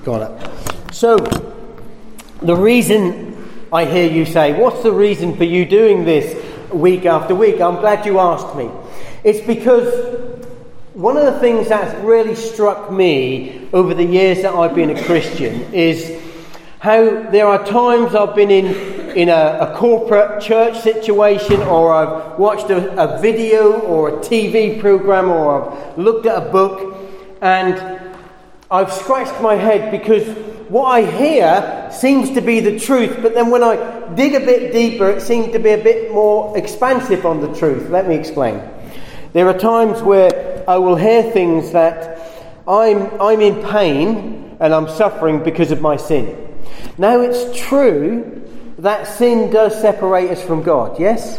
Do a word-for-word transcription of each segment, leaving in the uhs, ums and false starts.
Got it. So, the reason I hear you say, what's the reason for you doing this week after week? I'm glad you asked me. It's because one of the things that's really struck me over the years that I've been a Christian is how there are times I've been in in a, a corporate church situation, or I've watched a, a video or a T V program, or I've looked at a book, and I've scratched my head because what I hear seems to be the truth, but then when I dig a bit deeper, it seems to be a bit more expansive on the truth. Let me explain. There are times where I will hear things that I'm I'm in pain and I'm suffering because of my sin. Now, it's true that sin does separate us from God, yes?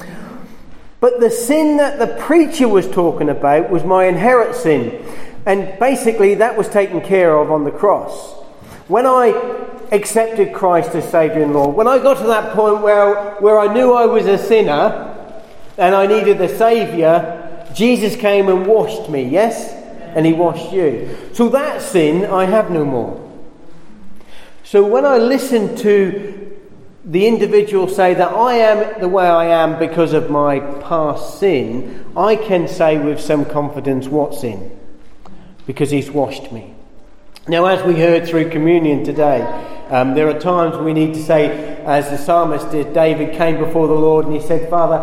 But the sin that the preacher was talking about was my inherent sin. And basically that was taken care of on the cross. When I accepted Christ as Saviour and Lord, when I got to that point where, where I knew I was a sinner and I needed a Saviour, Jesus came and washed me, yes? And he washed you. So that sin I have no more. So when I listen to the individual say that I am the way I am because of my past sin, I can say with some confidence, what sin? Because he's washed me. Now, as we heard through communion today, um, there are times we need to say, as the psalmist did, David came before the Lord and he said, Father,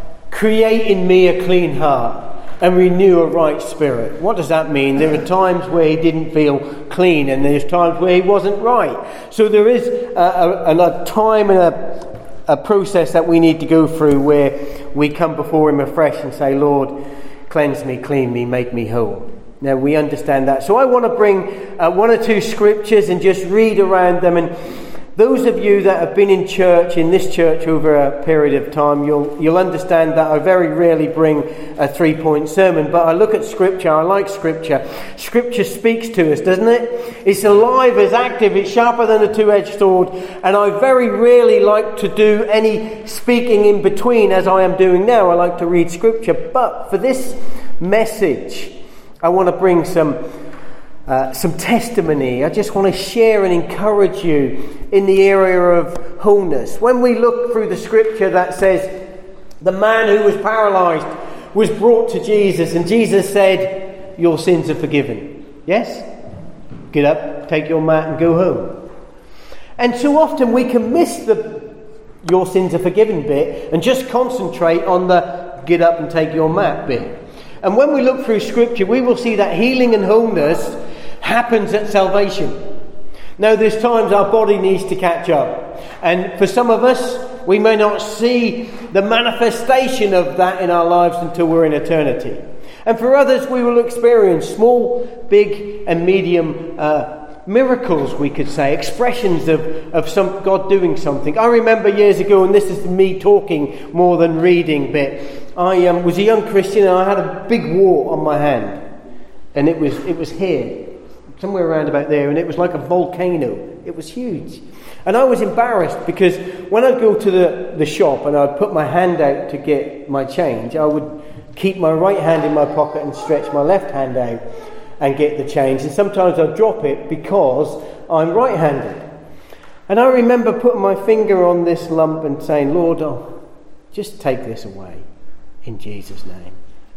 create in me a clean heart and renew a right spirit. What does that mean? There are times where he didn't feel clean, and there's times where he wasn't right. So there is a, a, a time and a, a process that we need to go through where we come before him afresh and say, Lord, cleanse me, clean me, make me whole. Now, we understand that. So I want to bring uh, one or two scriptures and just read around them. And those of you that have been in church, in this church over a period of time, you'll you'll understand that I very rarely bring a three-point sermon. But I look at Scripture, I like Scripture. Scripture speaks to us, doesn't it? It's alive, it's active, it's sharper than a two-edged sword. And I very rarely like to do any speaking in between as I am doing now. I like to read Scripture. But for this message, I want to bring some uh, some testimony. I just want to share and encourage you in the area of wholeness. When we look through the scripture that says the man who was paralyzed was brought to Jesus, and Jesus said, your sins are forgiven. Yes? Get up, take your mat and go home. And so often we can miss the your sins are forgiven bit and just concentrate on the get up and take your mat bit. And when we look through Scripture, we will see that healing and wholeness happens at salvation. Now, there's times our body needs to catch up. And for some of us, we may not see the manifestation of that in our lives until we're in eternity. And for others, we will experience small, big and medium uh, miracles, we could say, expressions of, of some God doing something. I remember years ago, and this is me talking more than reading bit, I um, was a young Christian and I had a big wart on my hand, and it was it was here, somewhere around about there, and it was like a volcano. It was huge, and I was embarrassed because when I'd go to the, the shop and I'd put my hand out to get my change, I would keep my right hand in my pocket and stretch my left hand out and get the change, and sometimes I'd drop it because I'm right-handed. And I remember putting my finger on this lump and saying, Lord, oh, just take this away. In Jesus' name.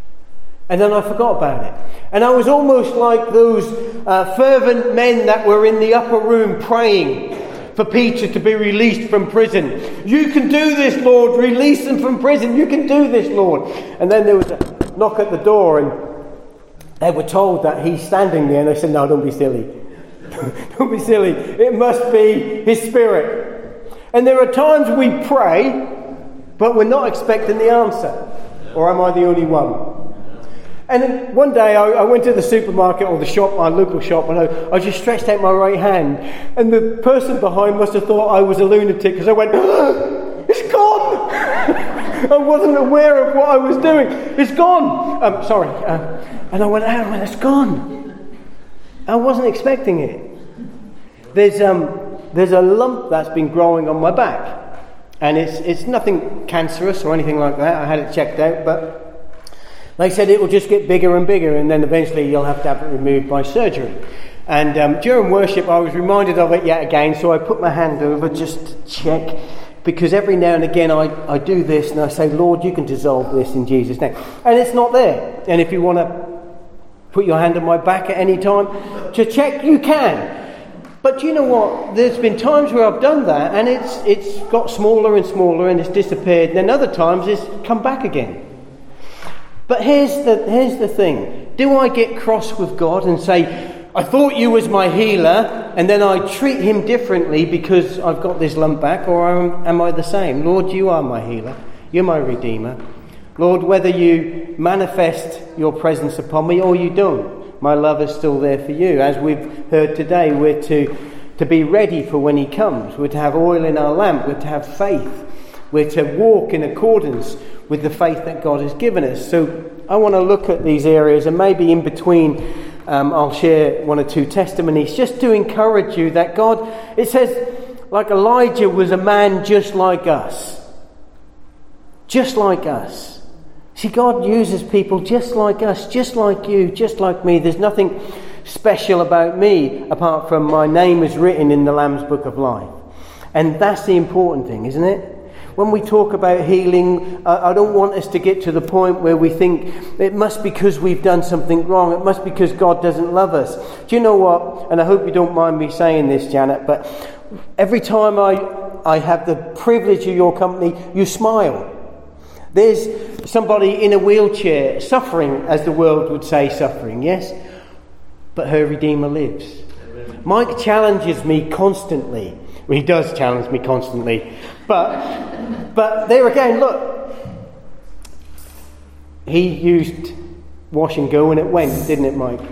And then I forgot about it. And I was almost like those uh, fervent men that were in the upper room praying for Peter to be released from prison. You can do this, Lord. Release them from prison. You can do this, Lord. And then there was a knock at the door, and they were told that he's standing there. And they said, no, don't be silly. Don't be silly. It must be his spirit. And there are times we pray, but we're not expecting the answer. Or am I the only one? And then one day I, I went to the supermarket or the shop, my local shop, and I, I just stretched out my right hand. And the person behind must have thought I was a lunatic because I went, oh, it's gone! I wasn't aware of what I was doing. It's gone! Um, sorry. Uh, and I went, oh, and it's gone. I wasn't expecting it. There's um, there's a lump that's been growing on my back. And it's it's nothing cancerous or anything like that. I had it checked out, but they said it will just get bigger and bigger, and then eventually you'll have to have it removed by surgery. And um, during worship, I was reminded of it yet again, so I put my hand over just to check, because every now and again I, I do this and I say, Lord, you can dissolve this in Jesus' name. And it's not there. And if you want to put your hand on my back at any time to check, you can. But you know what? There's been times where I've done that and it's it's got smaller and smaller and it's disappeared. And then other times it's come back again. But here's the here's the thing. Do I get cross with God and say, I thought you was my healer, and then I treat him differently because I've got this lump back, or am, am I the same? Lord, you are my healer. You're my redeemer. Lord, whether you manifest your presence upon me or you don't, my love is still there for you. As we've heard today, we're to, to be ready for when he comes. We're to have oil in our lamp. We're to have faith. We're to walk in accordance with the faith that God has given us. So I want to look at these areas, and maybe in between um, I'll share one or two testimonies just to encourage you that God, it says, like Elijah was a man just like us. Just like us. See, God uses people just like us, just like you, just like me. There's nothing special about me apart from my name is written in the Lamb's Book of Life. And that's the important thing, isn't it? When we talk about healing, I don't want us to get to the point where we think it must be because we've done something wrong. It must be because God doesn't love us. Do you know what? And I hope you don't mind me saying this, Janet, but every time I, I have the privilege of your company, you smile. There's somebody in a wheelchair suffering, as the world would say, suffering, yes? But her Redeemer lives. Amen. Mike challenges me constantly. Well, he does challenge me constantly. But, but there again, look. He used wash and go and it went, didn't it, Mike?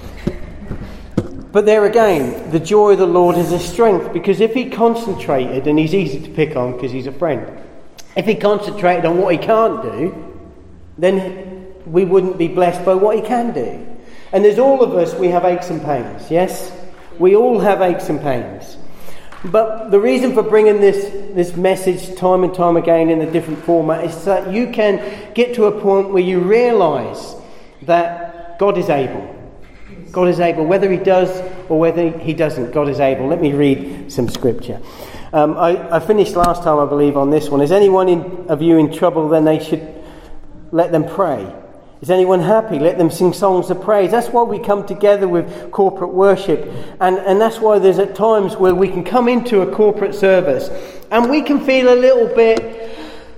But there again, the joy of the Lord is his strength. Because if he concentrated, and he's easy to pick on because he's a friend. If he concentrated on what he can't do, then we wouldn't be blessed by what he can do. And there's all of us, we have aches and pains, yes? We all have aches and pains. But the reason for bringing this, this message time and time again in a different format is that you can get to a point where you realise that God is able. God is able. Whether he does or whether he doesn't, God is able. Let me read some scripture. Um, I, I finished last time, I believe, on this one. Is anyone in, of you in trouble? Then they should let them pray. Is anyone happy? Let them sing songs of praise. That's why we come together with corporate worship. And, and that's why there's at times where we can come into a corporate service and we can feel a little bit...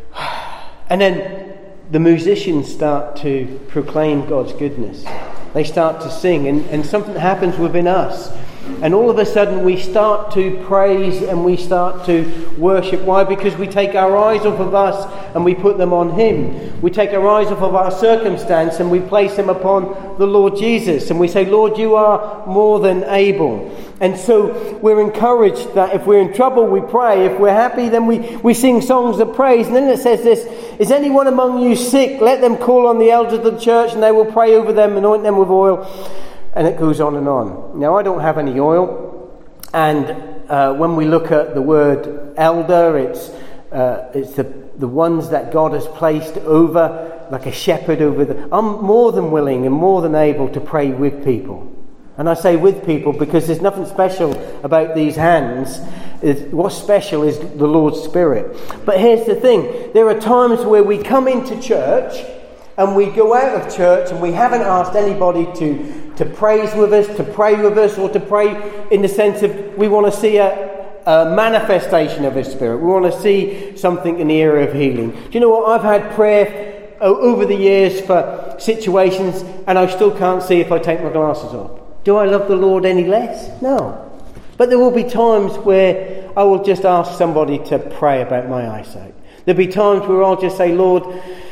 And then the musicians start to proclaim God's goodness. They start to sing and, and something happens within us. And all of a sudden we start to praise and we start to worship. Why? Because we take our eyes off of us and we put them on him. We take our eyes off of our circumstance and we place them upon the Lord Jesus. And we say, Lord, you are more than able. And so we're encouraged that if we're in trouble, we pray. If we're happy, then we, we sing songs of praise. And then it says this, is anyone among you sick? Let them call on the elders of the church and they will pray over them, anoint them with oil. And it goes on and on. Now, I don't have any oil. And uh, when we look at the word elder, it's uh, it's the, the ones that God has placed over, like a shepherd over the... I'm more than willing and more than able to pray with people. And I say with people because there's nothing special about these hands. It's, what's special is the Lord's Spirit. But here's the thing. There are times where we come into church and we go out of church and we haven't asked anybody to, to praise with us, to pray with us, or to pray in the sense of we want to see a, a manifestation of his Spirit. We want to see something in the area of healing. Do you know what? I've had prayer over the years for situations and I still can't see if I take my glasses off. Do I love the Lord any less? No. But there will be times where I will just ask somebody to pray about my eyesight. There'll be times where I'll just say, Lord,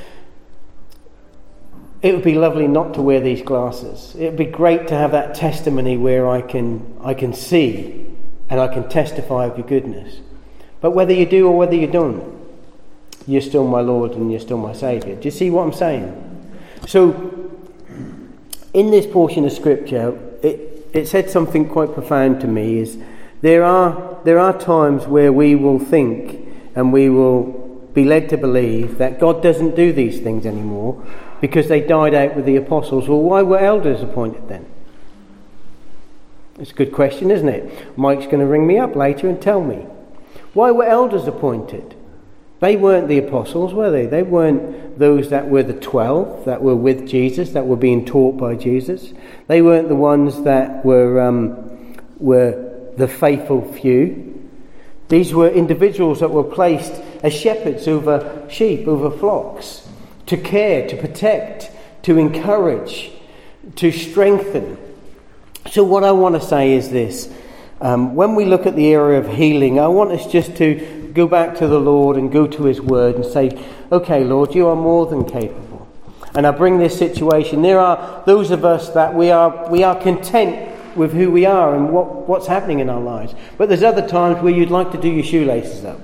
it would be lovely not to wear these glasses. It would be great to have that testimony where I can I can see and I can testify of your goodness. But whether you do or whether you don't, you're still my Lord and you're still my Saviour. Do you see what I'm saying? So, in this portion of Scripture, it, it said something quite profound to me, is there are there are times where we will think and we will be led to believe that God doesn't do these things anymore because they died out with the apostles. Well, why were elders appointed then? It's a good question, isn't it? Mike's going to ring me up later and tell me. Why were elders appointed? They weren't the apostles, were they? They weren't those that were the twelve, that were with Jesus, that were being taught by Jesus. They weren't the ones that were um, were the faithful few. These were individuals that were placed as shepherds over sheep, over flocks, to care, to protect, to encourage, to strengthen. So what I want to say is this. Um, when we look at the area of healing, I want us just to go back to the Lord and go to his word and say, okay, Lord, you are more than capable. And I bring this situation. There are those of us that we are we are content with who we are and what, what's happening in our lives. But there's other times where you'd like to do your shoelaces up.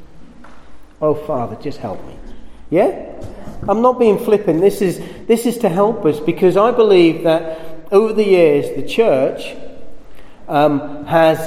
Oh, Father, just help me. Yeah? I'm not being flippant. This is this is to help us, because I believe that over the years the church um, has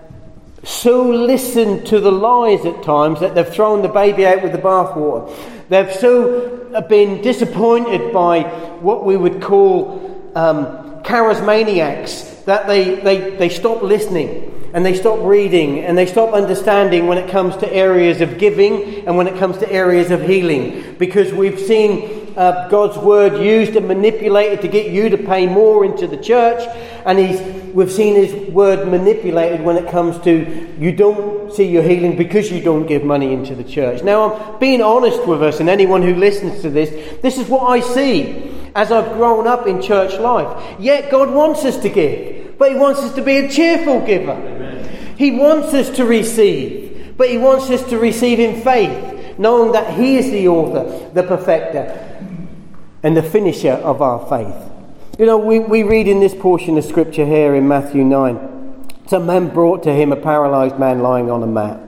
so listened to the lies at times that they've thrown the baby out with the bathwater. They've so been disappointed by what we would call um, charismaniacs that they, they, they stop listening. And they stop reading and they stop understanding when it comes to areas of giving and when it comes to areas of healing. Because we've seen uh, God's word used and manipulated to get you to pay more into the church. And he's, we've seen his word manipulated when it comes to you don't see your healing because you don't give money into the church. Now, I'm being honest with us and anyone who listens to this. This is what I see as I've grown up in church life. Yet God wants us to give. But he wants us to be a cheerful giver. Amen. He wants us to receive. But he wants us to receive in faith, knowing that he is the author, the perfecter, and the finisher of our faith. You know, we, we read in this portion of scripture here in Matthew nine. Some men brought to him a paralysed man lying on a mat.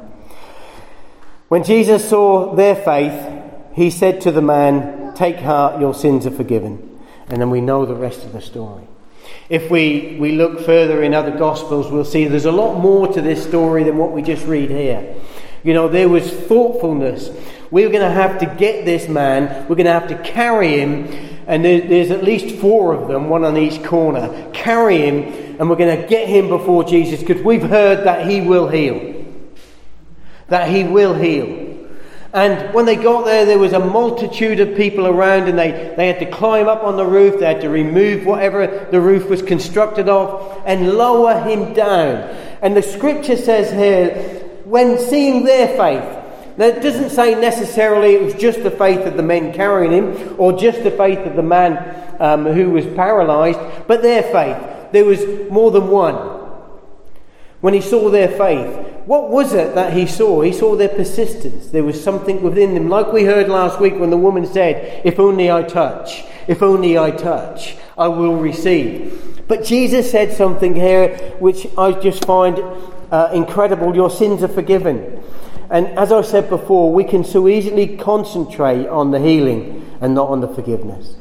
When Jesus saw their faith, he said to the man, "Take heart, your sins are forgiven." And then we know the rest of the story. If we, we look further in other Gospels, we'll see there's a lot more to this story than what we just read here. You know, there was thoughtfulness. We're going to have to get this man. We're going to have to carry him. And there, there's at least four of them, one on each corner. Carry him, and we're going to get him before Jesus, because we've heard that he will heal. That he will heal. And when they got there, there was a multitude of people around, and they, they had to climb up on the roof. They had to remove whatever the roof was constructed of and lower him down. And the scripture says here, when seeing their faith, now it doesn't say necessarily it was just the faith of the men carrying him or just the faith of the man um, who was paralysed, but their faith. There was more than one. When he saw their faith, what was it that he saw? He saw their persistence. There was something within them. Like we heard last week when the woman said, "If only I touch, if only I touch, I will receive." But Jesus said something here which I just find uh, incredible. Your sins are forgiven. And as I said before, we can so easily concentrate on the healing and not on the forgiveness.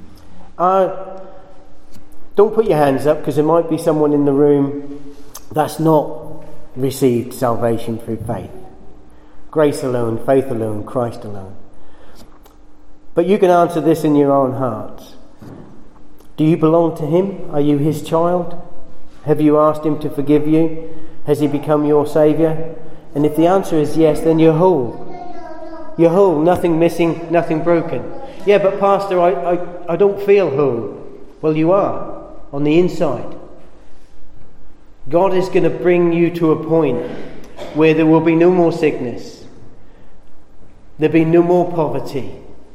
Uh, don't put your hands up, because there might be someone in the room that's not received salvation through faith. Grace alone, faith alone, Christ alone. But you can answer this in your own hearts. Do you belong to him? Are you his child? Have you asked him to forgive you? Has he become your saviour? And if the answer is yes, then you're whole. You're whole, nothing missing, nothing broken. Yeah, but Pastor, I, I, I don't feel whole. Well, you are, on the inside. God is going to bring you to a point where there will be no more sickness. There'll be no more poverty.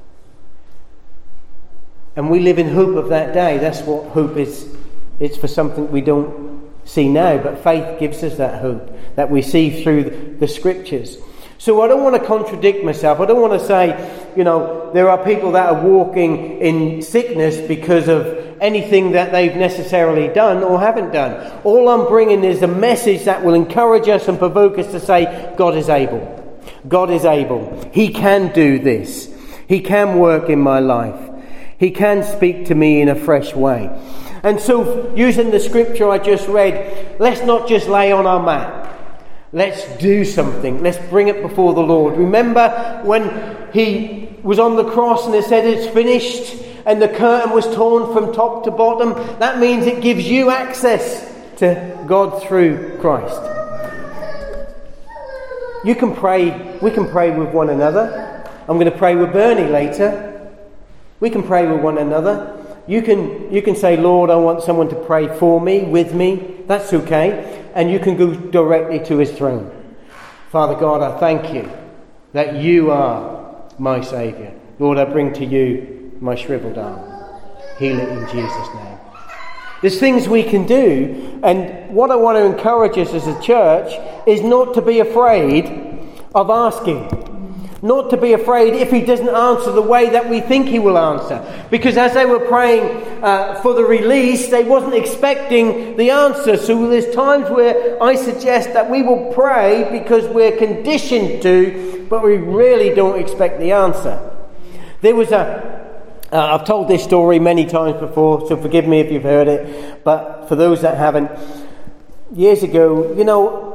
And we live in hope of that day. That's what hope is. It's for something we don't see now, but faith gives us that hope that we see through the scriptures. So I don't want to contradict myself. I don't want to say, you know, there are people that are walking in sickness because of anything that they've necessarily done or haven't done. All I'm bringing is a message that will encourage us and provoke us to say, God is able. God is able. He can do this. He can work in my life. He can speak to me in a fresh way. And so, using the scripture I just read, let's not just lay on our mat. Let's do something. Let's bring it before the Lord. Remember when he was on the cross and it said it's finished and the curtain was torn from top to bottom? That means it gives you access to to God through Christ. You can pray, we can pray with one another. I'm going to pray with Bernie later. We can pray with one another. You can you can say, Lord, I want someone to pray for me, with me. That's okay. And you can go directly to his throne. Father God, I thank you that you are my Saviour. Lord, I bring to you my shriveled arm. Heal it in Jesus' name. There's things we can do, and what I want to encourage us as a church is not to be afraid of asking. Not to be afraid if he doesn't answer the way that we think he will answer. Because as they were praying uh, for the release, they wasn't expecting the answer. So there's times where I suggest that we will pray because we're conditioned to, but we really don't expect the answer. There was a, uh, I've told this story many times before, so forgive me if you've heard it. But for those that haven't, years ago, you know,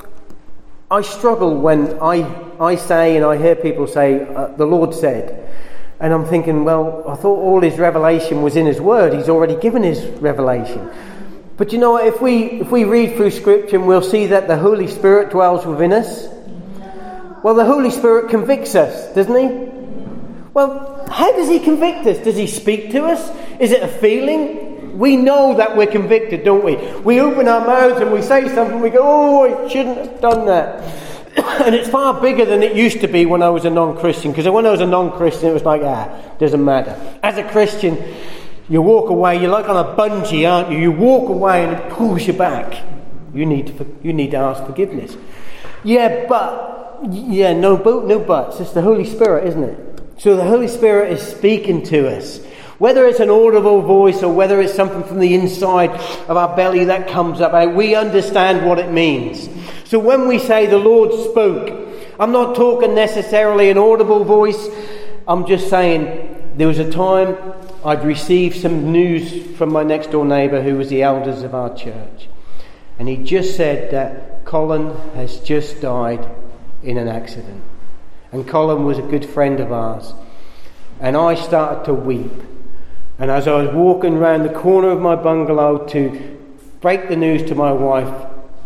I struggle when I I say and I hear people say, uh, the Lord said. And I'm thinking, well, I thought all his revelation was in his word. He's already given his revelation. But you know what? If we, if we read through Scripture, we'll see that the Holy Spirit dwells within us. Well, the Holy Spirit convicts us, doesn't he? Well, how does he convict us? Does he speak to us? Is it a feeling? We know that we're convicted, don't we? We open our mouths and we say something, we go, oh, I shouldn't have done that. And it's far bigger than it used to be when I was a non-Christian. Because when I was a non-Christian, it was like, ah, doesn't matter. As a Christian, you walk away, you're like on a bungee, aren't you? You walk away and it pulls you back. You need to, you need to ask forgiveness. Yeah, but, yeah, no, but, no buts. It's the Holy Spirit, isn't it? So the Holy Spirit is speaking to us. Whether it's an audible voice or whether it's something from the inside of our belly that comes up, we understand what it means. So when we say the Lord spoke, I'm not talking necessarily an audible voice. I'm just saying there was a time I'd received some news from my next door neighbour who was the elders of our church. And he just said that Colin has just died in an accident. And Colin was a good friend of ours. And I started to weep. And as I was walking round the corner of my bungalow to break the news to my wife,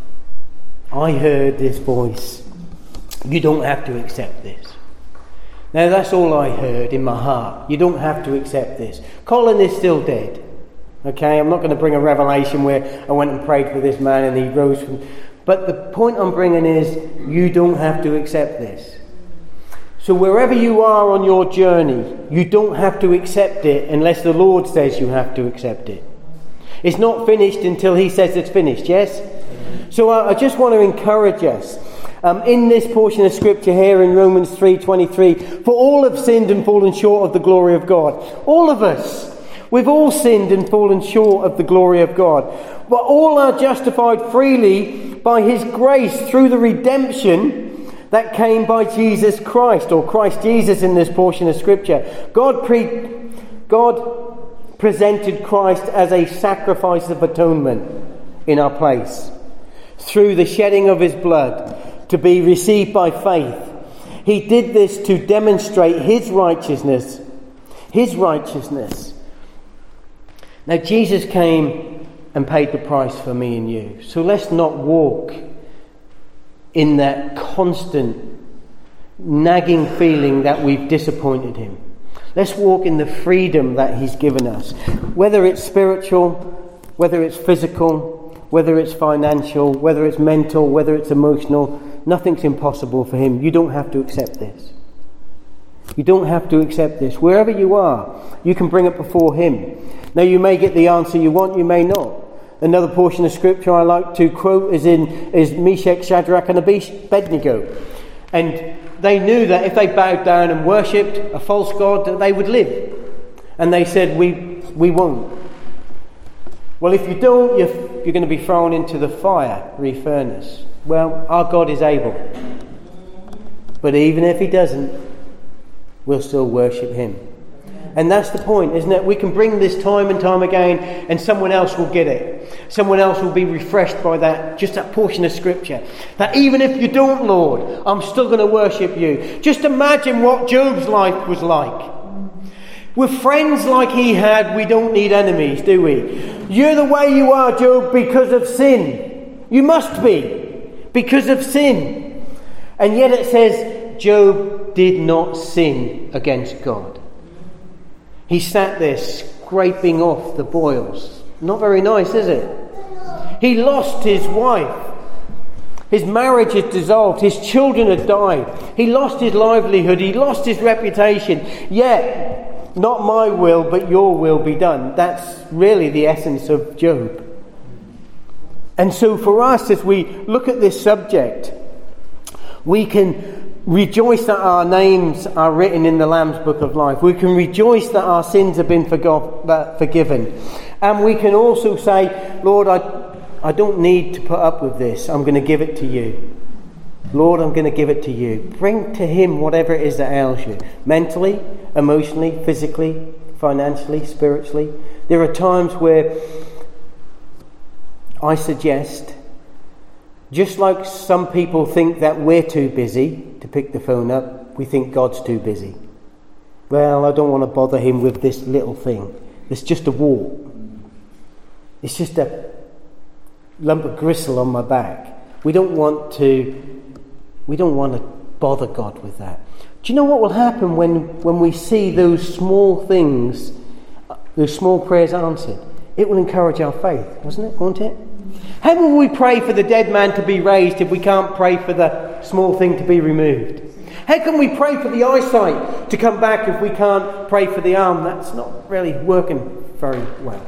I heard this voice. You don't have to accept this. Now that's all I heard in my heart. You don't have to accept this. Colin is still dead. Okay, I'm not going to bring a revelation where I went and prayed for this man and he rose from... But the point I'm bringing is, you don't have to accept this. So wherever you are on your journey, you don't have to accept it unless the Lord says you have to accept it. It's not finished until he says it's finished, yes? So I, I just want to encourage us. Um, in this portion of Scripture here in Romans three twenty-three, for all have sinned and fallen short of the glory of God. All of us. We've all sinned and fallen short of the glory of God. But all are justified freely by his grace through the redemption that came by Jesus Christ, or Christ Jesus in this portion of Scripture. God pre, God presented Christ as a sacrifice of atonement in our place, through the shedding of his blood, to be received by faith. He did this to demonstrate his righteousness. His righteousness. Now Jesus came and paid the price for me and you. So let's not walk in that constant nagging feeling that we've disappointed him. Let's walk in the freedom that he's given us. Whether it's spiritual, whether it's physical, whether it's financial, whether it's mental, whether it's emotional, nothing's impossible for him. You don't have to accept this. You don't have to accept this. Wherever you are, you can bring it before him. Now you may get the answer you want, you may not. Another portion of Scripture I like to quote is in is Meshach, Shadrach and Abednego. And they knew that if they bowed down and worshipped a false god, that they would live. And they said, we we won't. Well, if you don't, you're, you're going to be thrown into the fiery furnace. Well, our God is able. But even if he doesn't, we'll still worship him. And that's the point, isn't it? We can bring this time and time again and someone else will get it. Someone else will be refreshed by that, just that portion of Scripture. That even if you don't, Lord, I'm still going to worship you. Just imagine what Job's life was like. With friends like he had, we don't need enemies, do we? You're the way you are, Job, because of sin. You must be, because of sin. And yet it says, Job did not sin against God. He sat there scraping off the boils. Not very nice, is it? He lost his wife. His marriage is dissolved. His children had died. He lost his livelihood. He lost his reputation. Yet, not my will, but your will be done. That's really the essence of Job. And so for us, as we look at this subject, we can rejoice that our names are written in the Lamb's Book of Life. We can rejoice that our sins have been forgo- forgiven. And we can also say, Lord, I I don't need to put up with this. I'm going to give it to you. Lord, I'm going to give it to you. Bring to him whatever it is that ails you. Mentally, emotionally, physically, financially, spiritually. There are times where I suggest, just like some people think that we're too busy to pick the phone up, we think God's too busy. Well, I don't want to bother him with this little thing. It's just a wart. It's just a lump of gristle on my back. We don't want to we don't want to bother God with that. Do you know what will happen when, when we see those small things, those small prayers answered? It will encourage our faith, wasn't it? Won't it? How will we pray for the dead man to be raised if we can't pray for the small thing to be removed? How can we pray for the eyesight to come back if we can't pray for the arm that's not really working very well?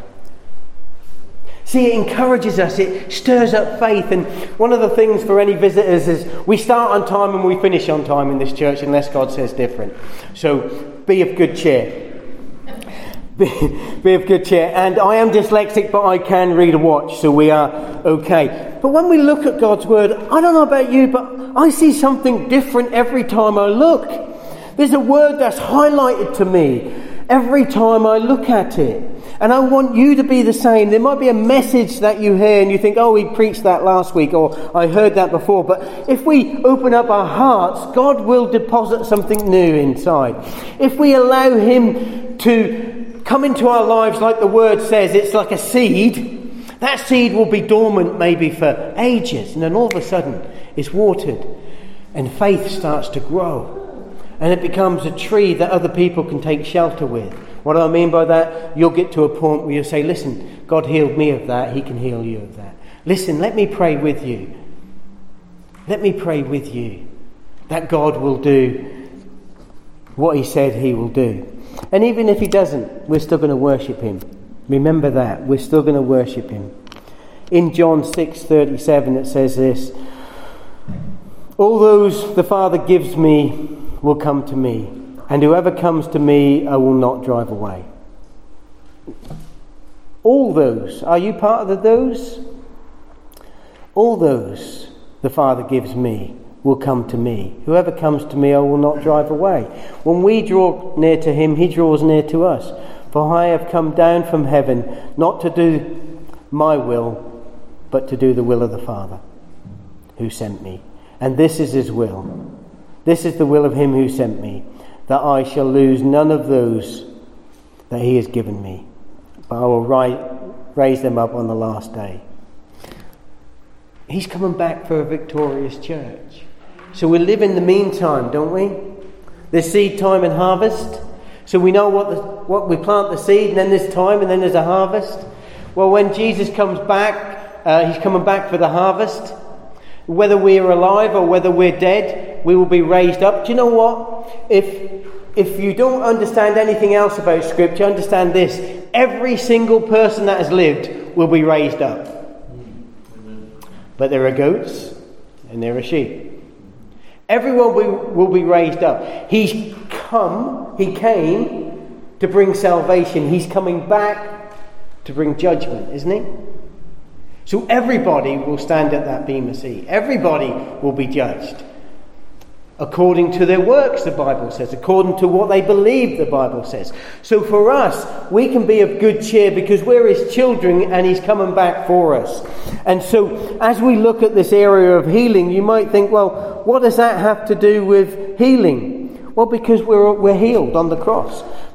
See, it encourages us, it stirs up faith. And one of the things for any visitors is we start on time and we finish on time in this church unless God says different. So be of good cheer. Be, be of good cheer. And I am dyslexic, but I can read a watch, so we are okay. But when we look at God's word, I don't know about you, but I see something different every time I look. There's a word that's highlighted to me every time I look at it. And I want you to be the same. There might be a message that you hear and you think, oh, he preached that last week, or I heard that before. But if we open up our hearts, God will deposit something new inside. If we allow him to come into our lives like the word says, it's like a seed. That seed will be dormant maybe for ages. And then all of a sudden it's watered and faith starts to grow. And it becomes a tree that other people can take shelter with. What do I mean by that? You'll get to a point where you say, listen, God healed me of that. He can heal you of that. Listen, let me pray with you. Let me pray with you that God will do what he said he will do. And even if he doesn't, we're still going to worship him. Remember that. We're still going to worship him. In John six thirty-seven it says this: all those the Father gives me will come to me, and whoever comes to me I will not drive away. All those. Are you part of the those? All those the Father gives me will come to me. Whoever comes to me I will not drive away. When we draw near to him, he draws near to us. For I have come down from heaven not to do my will, but to do the will of the Father who sent me. And this is his will. This is the will of him who sent me, that I shall lose none of those that he has given me, but I will ri- raise them up on the last day. He's coming back for a victorious church. So we live in the meantime, don't we? There's seed time and harvest. So we know what the, what we plant the seed, and then there's time, and then there's a harvest. Well, when Jesus comes back, uh, he's coming back for the harvest. Whether we're alive or whether we're dead, we will be raised up. Do you know what? If if you don't understand anything else about Scripture, understand this: every single person that has lived will be raised up. Amen. But there are goats and there are sheep. Everyone will, will be raised up. He's come, he came to bring salvation. He's coming back to bring judgment, isn't he? So everybody will stand at that bema seat. Everybody will be judged. According to their works, the Bible says. According to what they believe, the Bible says. So for us, we can be of good cheer because we're his children and he's coming back for us. And so as we look at this area of healing, you might think, well, what does that have to do with healing? Well, because we're, we're healed on the cross.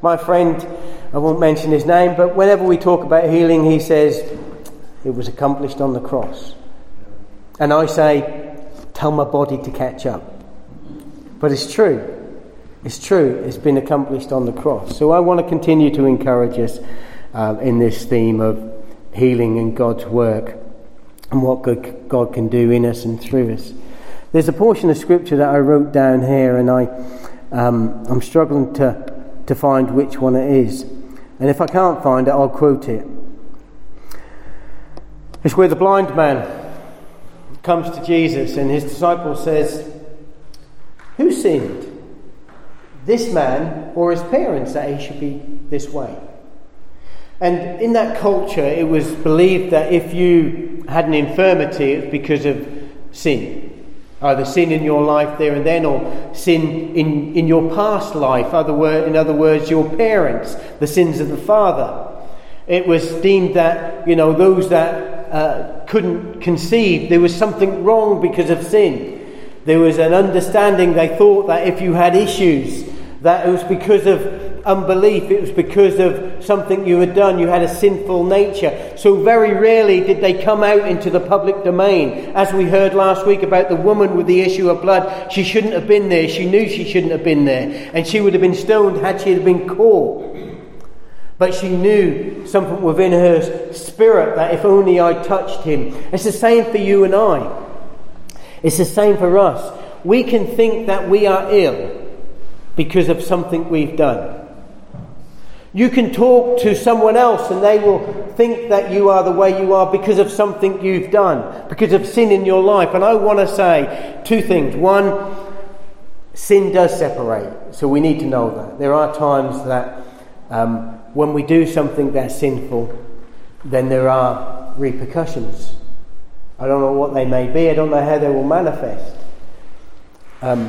My friend, I won't mention his name, but whenever we talk about healing, he says, it was accomplished on the cross. And I say, tell my body to catch up. But it's true. It's true. It's been accomplished on the cross. So I want to continue to encourage us um, in this theme of healing and God's work and what good God can do in us and through us. There's a portion of scripture that I wrote down here, and I, um, I'm struggling to, to find which one it is. And if I can't find it, I'll quote it. It's where the blind man comes to Jesus and his disciple says, who sinned, this man or his parents, that he should be this way? And in that culture, it was believed that if you had an infirmity, it was because of sin. Either sin in your life there and then, or sin in, in your past life. Other word, in other words, your parents, the sins of the father. It was deemed that, you know, those that uh, couldn't conceive, there was something wrong because of sin. There was an understanding, they thought, that if you had issues, that it was because of unbelief, it was because of something you had done, you had a sinful nature. So very rarely did they come out into the public domain. As we heard last week about the woman with the issue of blood, she shouldn't have been there, she knew she shouldn't have been there, and she would have been stoned had she have been caught. But she knew something within her spirit that if only I touched him. It's the same for you and I. It's the same for us. We can think that we are ill because of something we've done. You can talk to someone else and they will think that you are the way you are because of something you've done, because of sin in your life. And I want to say two things. One, sin does separate, so we need to know that. There are times that um, when we do something that's sinful, then there are repercussions. I don't know what they may be. I don't know how they will manifest. Um,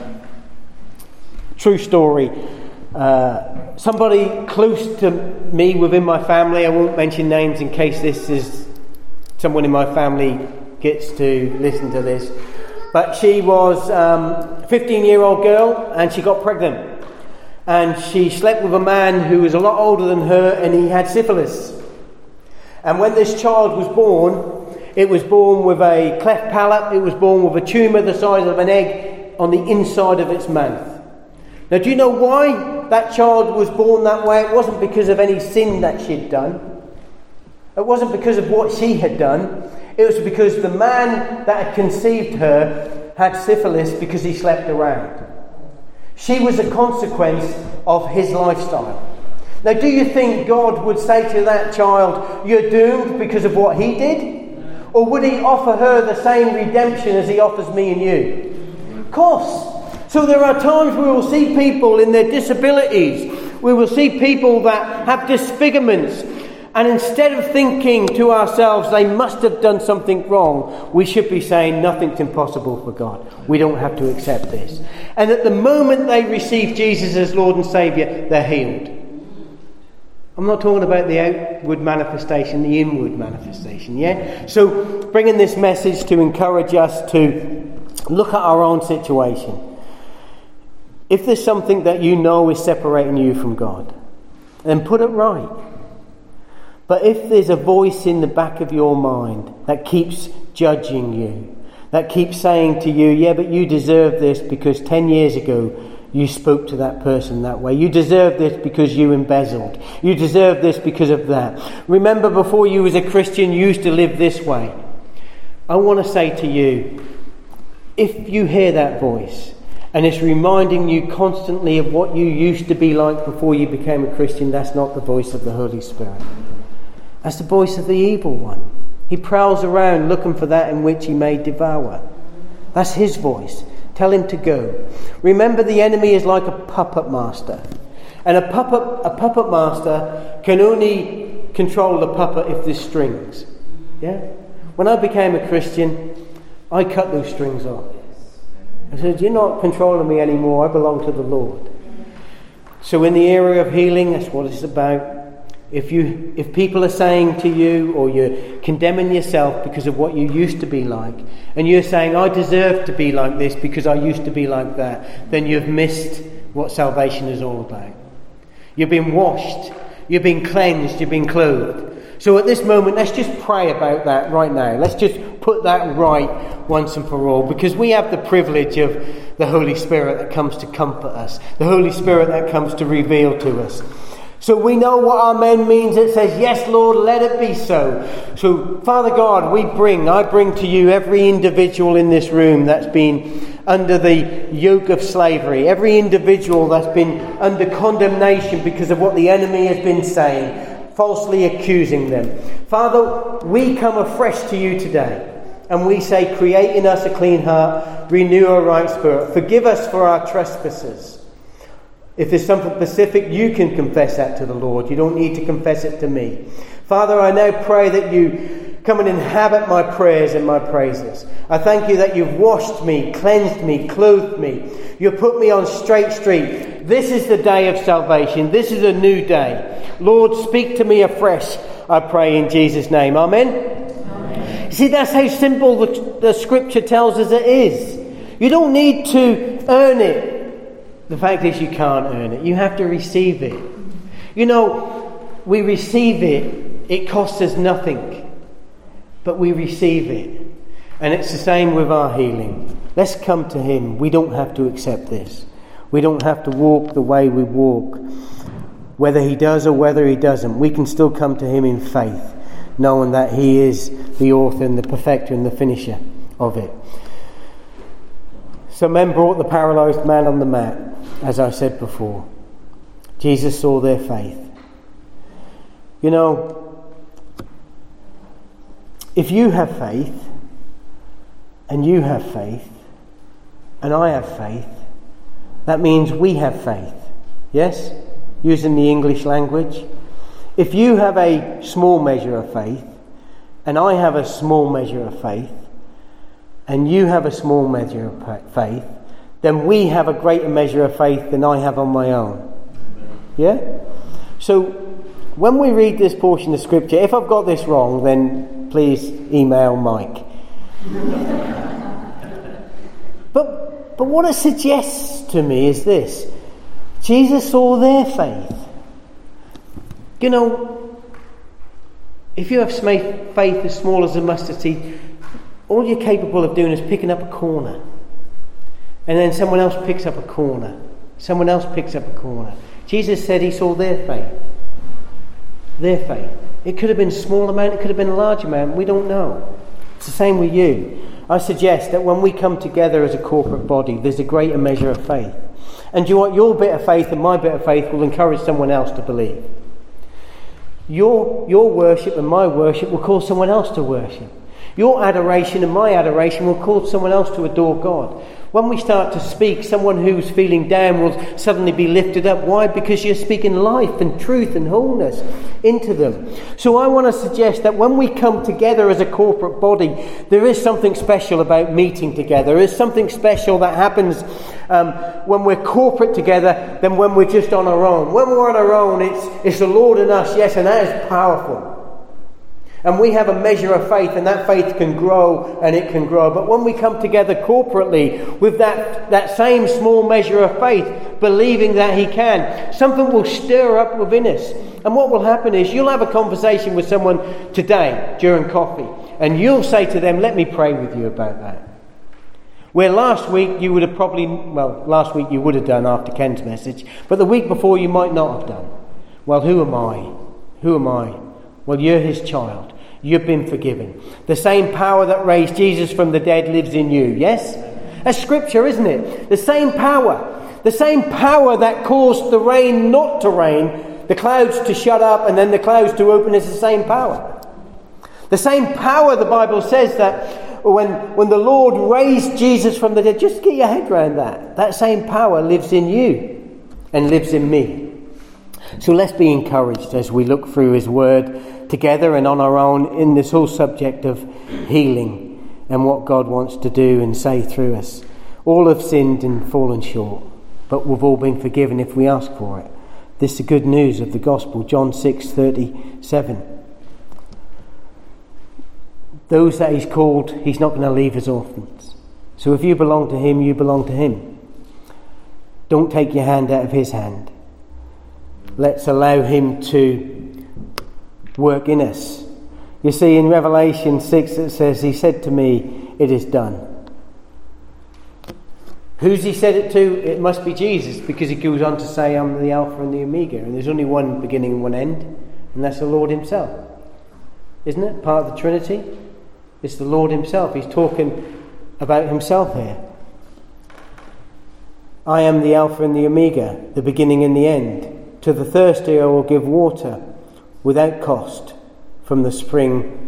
true story. Uh, somebody close to me within my family, I won't mention names in case this is someone in my family gets to listen to this, but she was um, a fifteen year old girl and she got pregnant, and she slept with a man who was a lot older than her, and he had syphilis. And when this child was born, it was born with a cleft palate, it was born with a tumour the size of an egg on the inside of its mouth. Now, do you know why that child was born that way? It wasn't because of any sin that she'd done. It wasn't because of what she had done. It was because the man that had conceived her had syphilis because he slept around. She was a consequence of his lifestyle. Now, do you think God would say to that child, you're doomed because of what he did? Or would he offer her the same redemption as he offers me and you? Of course. So there are times we will see people in their disabilities. We will see people that have disfigurements. And instead of thinking to ourselves, they must have done something wrong, we should be saying, nothing's impossible for God. We don't have to accept this. And at the moment they receive Jesus as Lord and Saviour, they're healed. I'm not talking about the outward manifestation, the inward manifestation, yeah? So bringing this message to encourage us to look at our own situation. If there's something that you know is separating you from God, then put it right. But if there's a voice in the back of your mind that keeps judging you, that keeps saying to you, yeah, but you deserve this because ten years ago you spoke to that person that way. You deserve this because you embezzled. You deserve this because of that. Remember, before you was a Christian, you used to live this way. I want to say to you, if you hear that voice, and it's reminding you constantly of what you used to be like before you became a Christian, that's not the voice of the Holy Spirit. That's the voice of the evil one. He prowls around looking for that in which he may devour. That's his voice. Tell him to go. Remember, the enemy is like a puppet master. And a puppet, a puppet master can only control the puppet if there's strings. Yeah? When I became a Christian, I cut those strings off. I said, you're not controlling me anymore, I belong to the Lord. So in the area of healing, that's what it's about. If you, if people are saying to you, or you're condemning yourself because of what you used to be like, and you're saying, I deserve to be like this because I used to be like that, then you've missed what salvation is all about. You've been washed. You've been cleansed. You've been clothed. So at this moment, let's just pray about that right now. Let's just put that right once and for all, because we have the privilege of the Holy Spirit that comes to comfort us, the Holy Spirit that comes to reveal to us. So we know what amen means. It says, yes, Lord, let it be so. So, Father God, we bring, I bring to you every individual in this room that's been under the yoke of slavery, every individual that's been under condemnation because of what the enemy has been saying, falsely accusing them. Father, we come afresh to you today. And we say, create in us a clean heart, renew a right spirit. Forgive us for our trespasses. If there's something specific, you can confess that to the Lord. You don't need to confess it to me. Father, I now pray that you come and inhabit my prayers and my praises. I thank you that you've washed me, cleansed me, clothed me. You've put me on straight street. This is the day of salvation. This is a new day. Lord, speak to me afresh, I pray in Jesus' name. Amen. See, that's how simple the, the scripture tells us it is. You don't need to earn it. The fact is you can't earn it. You have to receive it. You know, we receive it. It costs us nothing. But we receive it. And it's the same with our healing. Let's come to him. We don't have to accept this. We don't have to walk the way we walk. Whether he does or whether he doesn't, we can still come to him in faith, knowing that he is the author and the perfecter and the finisher of it. Some men brought the paralysed man on the mat, as I said before. Jesus saw their faith. You know, if you have faith, and you have faith, and I have faith, that means we have faith. Yes? Using the English language. If you have a small measure of faith, and I have a small measure of faith, and you have a small measure of faith, then we have a greater measure of faith than I have on my own. Yeah? So, when we read this portion of Scripture, if I've got this wrong, then please email Mike. but, but what it suggests to me is this. Jesus saw their faith. You know, if you have faith as small as a mustard seed, all you're capable of doing is picking up a corner. And then someone else picks up a corner. Someone else picks up a corner. Jesus said he saw their faith. Their faith. It could have been a small amount, it could have been a large amount, we don't know. It's the same with you. I suggest that when we come together as a corporate body, there's a greater measure of faith. And you know what? Your bit of faith and my bit of faith will encourage someone else to believe. Your, your worship and my worship will cause someone else to worship. Your adoration and my adoration will cause someone else to adore God. When we start to speak, someone who's feeling down will suddenly be lifted up. Why? Because you're speaking life and truth and wholeness into them. So I want to suggest that when we come together as a corporate body, there is something special about meeting together. There is something special that happens um, when we're corporate together than when we're just on our own. When we're on our own, it's, it's the Lord in us, yes, and that is powerful. And we have a measure of faith, and that faith can grow and it can grow. But when we come together corporately with that, that same small measure of faith, believing that he can, something will stir up within us. And what will happen is you'll have a conversation with someone today during coffee, and you'll say to them, let me pray with you about that. Where last week you would have probably, well, last week you would have done after Ken's message, but the week before you might not have done. Well, who am I? Who am I? Well, you're his child. You've been forgiven. The same power that raised Jesus from the dead lives in you. Yes? That's scripture, isn't it? The same power. The same power that caused the rain not to rain, the clouds to shut up and then the clouds to open is the same power. The same power, the Bible says, that when, when the Lord raised Jesus from the dead, just get your head around that. That same power lives in you and lives in me. So let's be encouraged as we look through his word together and on our own in this whole subject of healing and what God wants to do and say through us. All have sinned and fallen short, but we've all been forgiven if we ask for it. This is the good news of the gospel, John six thirty-seven. Those that he's called, he's not going to leave as orphans. So if you belong to him, you belong to him. Don't take your hand out of his hand. let's allow him to work in us. You see, in Revelation six it says, he said to me, it is done. Who's he said it to? It must be Jesus, because he goes on to say, I'm the Alpha and the Omega, and there's only one beginning and one end, and that's the Lord himself. Isn't it? Part of the Trinity. It's the Lord himself. He's talking about himself here. I am the Alpha and the Omega, the beginning and the end. To the thirsty I will give water without cost from the spring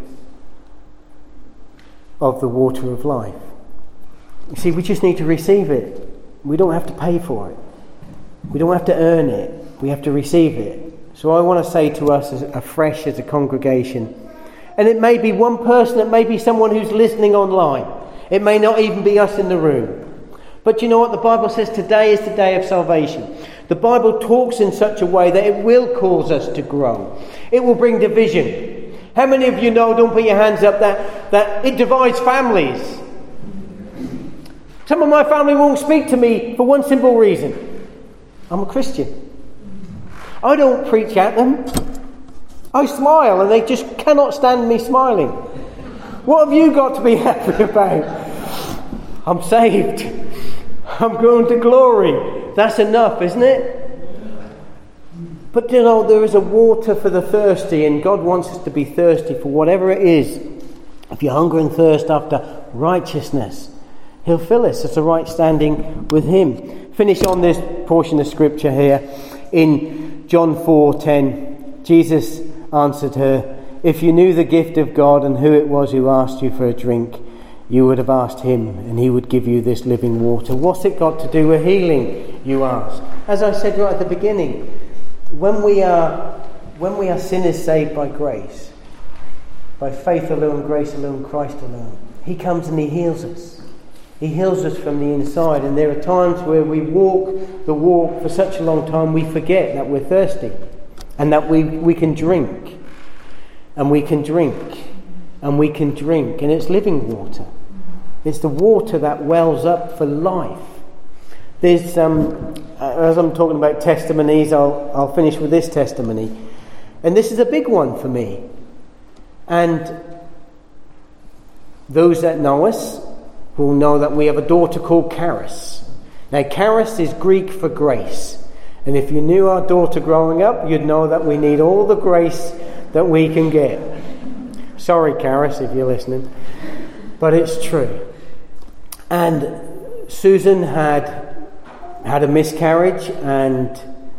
of the water of life. You see, we just need to receive it. We don't have to pay for it. We don't have to earn it. We have to receive it. So I want to say to us as afresh as a congregation, and it may be one person, it may be someone who's listening online. It may not even be us in the room. But you know what? The Bible says today is the day of salvation. The Bible talks in such a way that it will cause us to grow. It will bring division. How many of you know, don't put your hands up, that, that it divides families? Some of my family won't speak to me for one simple reason. I'm a Christian. I don't preach at them. I smile and they just cannot stand me smiling. What have you got to be happy about? I'm saved. I'm going to glory. That's enough, isn't it? But you know, there is a water for the thirsty, and God wants us to be thirsty for whatever it is. If you hunger and thirst after righteousness, he'll fill us. It's a right standing with him. Finish on this portion of scripture here. In John four ten, Jesus answered her, if you knew the gift of God and who it was who asked you for a drink, you would have asked him and he would give you this living water. What's it got to do with healing, you ask? As I said right at the beginning, when we are, when we are sinners saved by grace, by faith alone, grace alone, Christ alone, he comes and he heals us. He heals us from the inside, and there are times where we walk the walk for such a long time we forget that we're thirsty and that we, we can drink and we can drink and we can drink and it's living water. It's the water that wells up for life. There's um, as I'm talking about testimonies, I'll, I'll finish with this testimony, and this is a big one for me, and those that know us will know that we have a daughter called Charis. Now, Charis is Greek for grace. And if you knew our daughter growing up, you'd know that we need all the grace that we can get. Sorry, Charis, if you're listening. But it's true. And Susan had had a miscarriage, and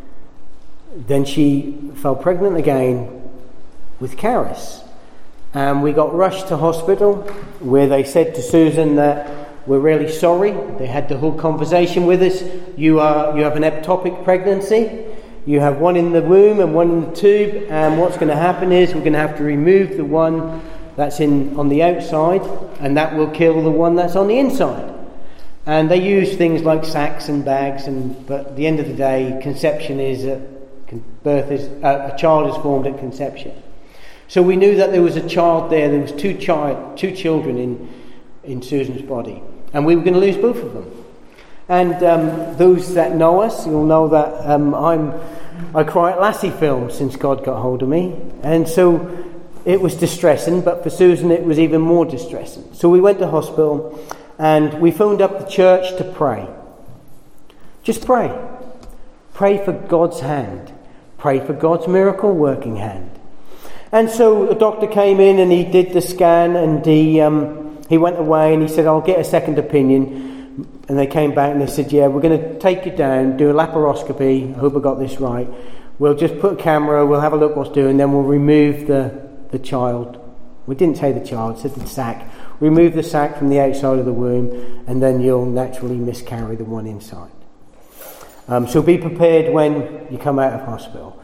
then she fell pregnant again with Charis. And we got rushed to hospital, where they said to Susan that we're really sorry. They had the whole conversation with us. You are you have an ectopic pregnancy. You have one in the womb and one in the tube. And what's going to happen is we're going to have to remove the one that's in on the outside, and that will kill the one that's on the inside. And they use things like sacks and bags, and but at the end of the day, conception is a, birth is a, a child is formed at conception. So we knew that there was a child there. There was two child, two children in, in Susan's body, and we were going to lose both of them. And um, those that know us, you'll know that um, I'm I cry at Lassie films since God got hold of me, and so it was distressing. But for Susan, it was even more distressing. So we went to hospital, and we phoned up the church to pray. Just pray, pray for God's hand, pray for God's miracle working hand. And so the doctor came in and he did the scan, and he um, he went away and he said, I'll get a second opinion. And they came back and they said, yeah, we're going to take you down, do a laparoscopy. I hope I got this right. We'll just put a camera, we'll have a look what's doing, then we'll remove the, the child. We didn't say the child, said the sac. Remove the sac from the outside of the womb, and then you'll naturally miscarry the one inside. Um, so be prepared when you come out of hospital.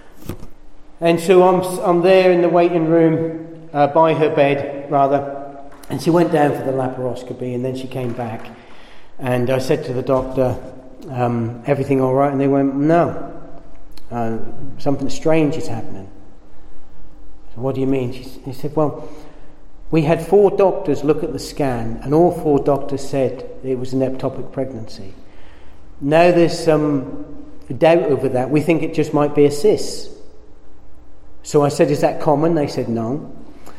And so I'm I'm there in the waiting room, uh, by her bed, rather. And she went down for the laparoscopy, and then she came back. And I said to the doctor, um, everything all right? And they went, no. Uh, something strange is happening. So what do you mean? She, he said, well, we had four doctors look at the scan, and all four doctors said it was an ectopic pregnancy. Now there's some doubt over that. We think it just might be a cyst. So I said, is that common? They said no.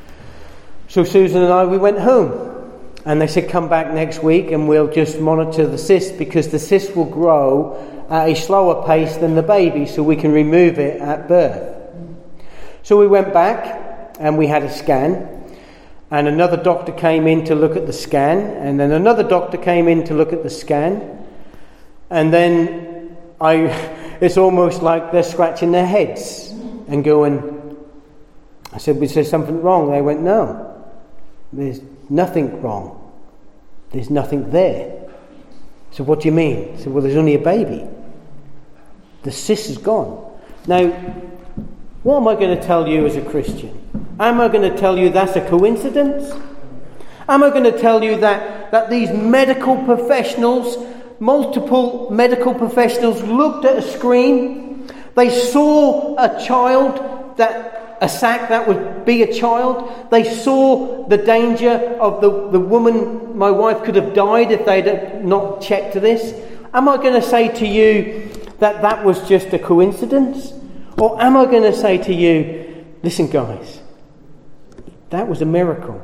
So Susan and I, we went home. And they said, come back next week and we'll just monitor the cyst, because the cyst will grow at a slower pace than the baby, so we can remove it at birth. So we went back and we had a scan. And another doctor came in to look at the scan. And then another doctor came in to look at the scan. And then I, it's almost like they're scratching their heads and going, I said, was there something wrong? They went, no, there's nothing wrong. There's nothing there. So what do you mean? I said, well, there's only a baby. The cyst is gone. Now, what am I going to tell you as a Christian? Am I going to tell you that's a coincidence? Am I going to tell you that, that these medical professionals, multiple medical professionals, looked at a screen, they saw a child, that a sac that would be a child, they saw the danger of the, the woman, my wife could have died if they'd not checked this? Am I going to say to you that that was just a coincidence? Or am I going to say to you, listen guys, that was a miracle.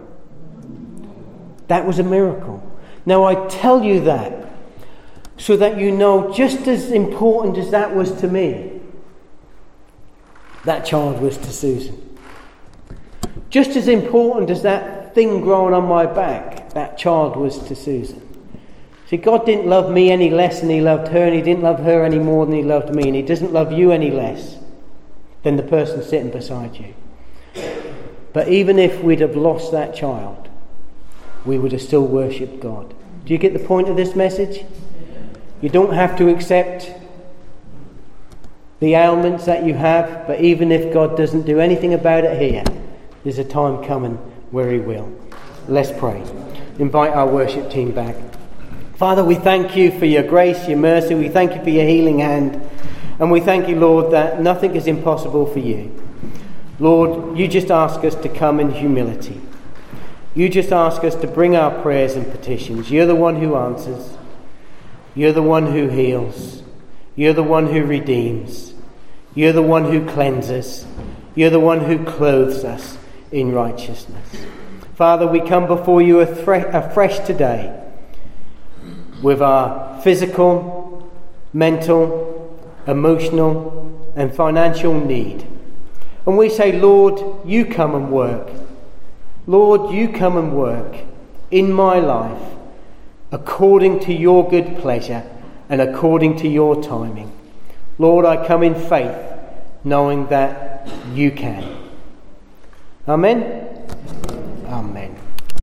That was a miracle. Now I tell you that so that you know, just as important as that was to me, that child was to Susan. Just as important as that thing growing on my back, that child was to Susan. See, God didn't love me any less than he loved her, and he didn't love her any more than he loved me, and he doesn't love you any less than the person sitting beside you. But even if we'd have lost that child, we would have still worshipped God. Do you get the point of this message? You don't have to accept the ailments that you have, but even if God doesn't do anything about it here, there's a time coming where he will. Let's pray. Invite our worship team back. Father, we thank you for your grace, your mercy. We thank you for your healing hand. And we thank you, Lord, that nothing is impossible for you. Lord, you just ask us to come in humility. You just ask us to bring our prayers and petitions. You're the one who answers. You're the one who heals. You're the one who redeems. You're the one who cleanses. You're the one who clothes us in righteousness. Father, we come before you afresh today with our physical, mental, emotional and financial need. And we say, Lord, you come and work. Lord, you come and work in my life according to your good pleasure and according to your timing. Lord, I come in faith, knowing that you can. Amen? Amen.